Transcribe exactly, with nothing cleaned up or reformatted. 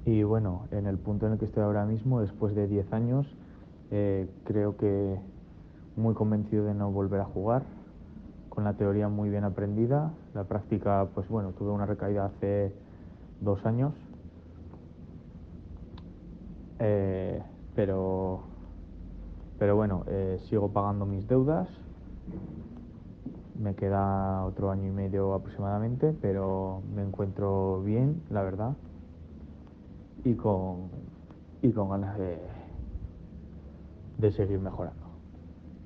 Y bueno, en el punto en el que estoy ahora mismo, después de diez años, eh, creo que muy convencido de no volver a jugar, con la teoría muy bien aprendida, la práctica, pues bueno, tuve una recaída hace dos años, eh, pero, pero bueno, eh, sigo pagando mis deudas, me queda otro año y medio aproximadamente, pero me encuentro bien, la verdad, y con, y con ganas de, de seguir mejorando.